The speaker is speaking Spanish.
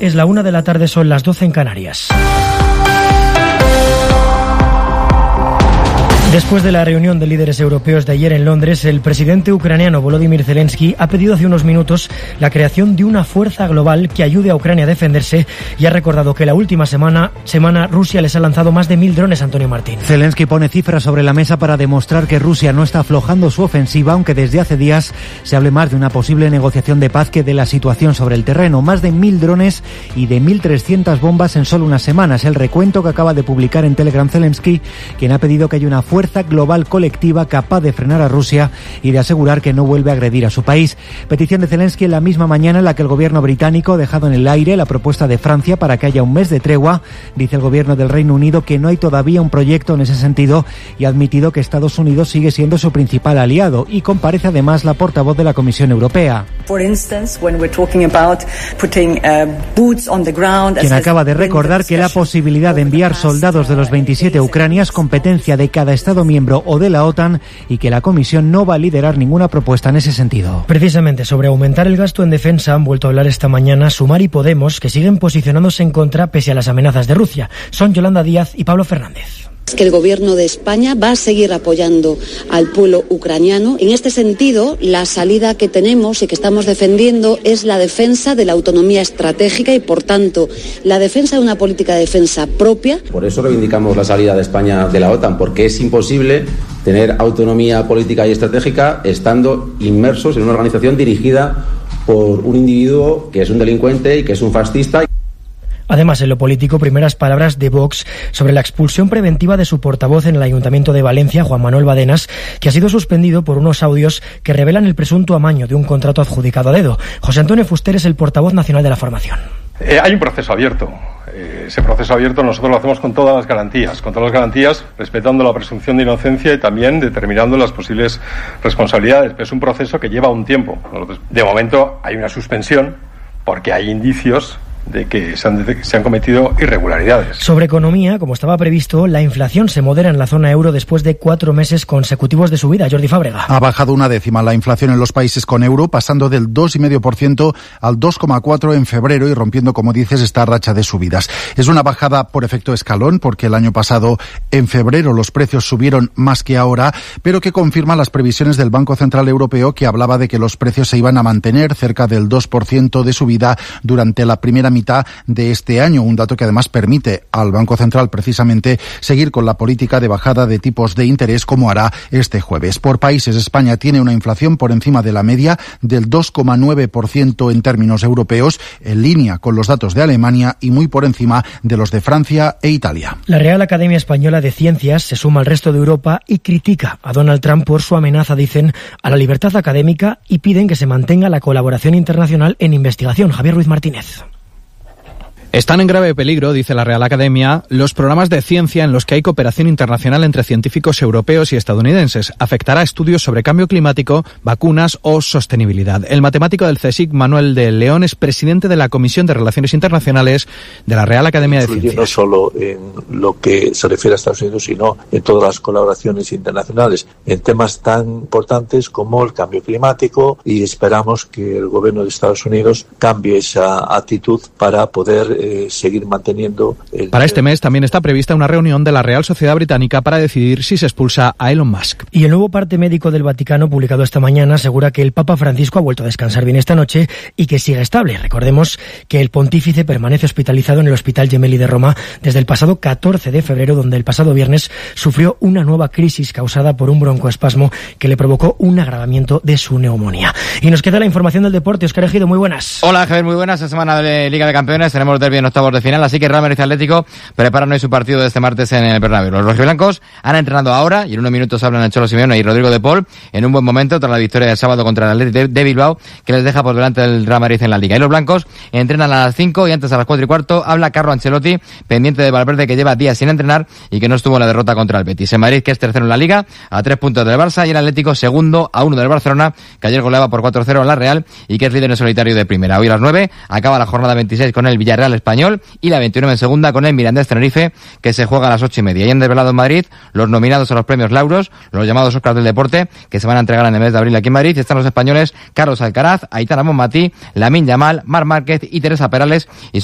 es la 1 de la tarde, son las 12 en Canarias. Después de la reunión de líderes europeos de ayer en Londres, el presidente ucraniano Volodymyr Zelensky ha pedido hace unos minutos la creación de una fuerza global que ayude a Ucrania a defenderse y ha recordado que la última semana Rusia les ha lanzado más de 1.000 drones, Antonio Martín. Zelensky pone cifras sobre la mesa para demostrar que Rusia no está aflojando su ofensiva, aunque desde hace días se hable más de una posible negociación de paz que de la situación sobre el terreno. Más de 1.000 drones y de 1.300 bombas en solo unas semanas. El recuento que acaba de publicar en Telegram Zelensky, quien ha pedido que haya una fuerza global colectiva capaz de frenar a Rusia y de asegurar que no vuelve a agredir a su país. Petición de Zelensky en la misma mañana en la que el gobierno británico ha dejado en el aire la propuesta de Francia para que haya un mes de tregua. Dice el gobierno del Reino Unido que no hay todavía un proyecto en ese sentido y ha admitido que Estados Unidos sigue siendo su principal aliado, y comparece además la portavoz de la Comisión Europea, quien acaba de recordar que la posibilidad de enviar soldados de los 27 a Ucrania es competencia de cada Estado miembro o de la OTAN y que la Comisión no va a liderar ninguna propuesta en ese sentido. Precisamente sobre aumentar el gasto en defensa han vuelto a hablar esta mañana Sumar y Podemos, que siguen posicionándose en contra pese a las amenazas de Rusia. Son Yolanda Díaz y Pablo Fernández. Que el gobierno de España va a seguir apoyando al pueblo ucraniano. En este sentido, la salida que tenemos y que estamos defendiendo es la defensa de la autonomía estratégica y, por tanto, la defensa de una política de defensa propia. Por eso reivindicamos la salida de España de la OTAN, porque es imposible tener autonomía política y estratégica estando inmersos en una organización dirigida por un individuo que es un delincuente y que es un fascista. Además, en lo político, primeras palabras de Vox sobre la expulsión preventiva de su portavoz en el Ayuntamiento de Valencia, Juan Manuel Badenas, que ha sido suspendido por unos audios que revelan el presunto amaño de un contrato adjudicado a dedo. José Antonio Fuster es el portavoz nacional de la formación. Hay un proceso abierto. Ese proceso abierto nosotros lo hacemos con todas las garantías, respetando la presunción de inocencia y también determinando las posibles responsabilidades. Pero es un proceso que lleva un tiempo. De momento hay una suspensión porque hay indicios de que se han cometido irregularidades. Sobre economía, como estaba previsto, la inflación se modera en la zona euro después de 4 meses consecutivos de subida. Jordi Fábrega. Ha bajado 1/10 la inflación en los países con euro, pasando del 2,5% al 2,4% en febrero y rompiendo, como dices, esta racha de subidas. Es una bajada por efecto escalón, porque el año pasado, en febrero, los precios subieron más que ahora, pero que confirma las previsiones del Banco Central Europeo, que hablaba de que los precios se iban a mantener cerca del 2% de subida durante la primera mitad de este año, un dato que además permite al Banco Central precisamente seguir con la política de bajada de tipos de interés, como hará este jueves. Por países, España tiene una inflación por encima de la media del 2,9% en términos europeos, en línea con los datos de Alemania y muy por encima de los de Francia e Italia. La Real Academia Española de Ciencias se suma al resto de Europa y critica a Donald Trump por su amenaza, dicen, a la libertad académica, y piden que se mantenga la colaboración internacional en investigación. Javier Ruiz Martínez. Están en grave peligro, dice la Real Academia, los programas de ciencia en los que hay cooperación internacional entre científicos europeos y estadounidenses. Afectará a estudios sobre cambio climático, vacunas o sostenibilidad. El matemático del CSIC, Manuel de León, es presidente de la Comisión de Relaciones Internacionales de la Real Academia de Ciencias. No solo en lo que se refiere a Estados Unidos, sino en todas las colaboraciones internacionales, en temas tan importantes como el cambio climático, y esperamos que el gobierno de Estados Unidos cambie esa actitud para poder seguir manteniendo Para este mes también está prevista una reunión de la Real Sociedad Británica para decidir si se expulsa a Elon Musk. Y el nuevo parte médico del Vaticano, publicado esta mañana, asegura que el Papa Francisco ha vuelto a descansar bien esta noche y que sigue estable. Recordemos que el pontífice permanece hospitalizado en el Hospital Gemelli de Roma desde el pasado 14 de febrero, donde el pasado viernes sufrió una nueva crisis causada por un broncoespasmo que le provocó un agravamiento de su neumonía. Y nos queda la información del deporte. Óscar Ejido, muy buenas. Hola, Javier, muy buenas. Esta semana de Liga de Campeones tenemos derbi en octavos de final, así que Real Madrid Atlético preparan hoy su partido de este martes en el Bernabéu. Los rojiblancos han entrenado ahora y en unos minutos hablan el Cholo Simeone y Rodrigo de Paul en un buen momento tras la victoria del sábado contra el Athletic de Bilbao, que les deja por delante del Real Madrid en la Liga. Y los blancos entrenan a las 5 y antes a las 4:15 habla Carlo Ancelotti, pendiente de Valverde, que lleva días sin entrenar y que no estuvo en la derrota contra el Betis. En Madrid, que es tercero en la Liga, a 3 puntos del Barça, y el Atlético segundo a 1 del Barcelona, que ayer goleaba por 4-0 en la Real y que es líder en solitario de primera. Hoy a las 9 acaba la jornada 26 con el Villarreal Español y la 29 en segunda con el Mirandés Tenerife, que se juega a las 8:30. Y han desvelado en Madrid los nominados a los premios Lauros, los llamados Óscar del Deporte, que se van a entregar en el mes de abril aquí en Madrid. Están los españoles Carlos Alcaraz, Aitana Bonmatí, Lamine Yamal, Marc Márquez y Teresa Perales, y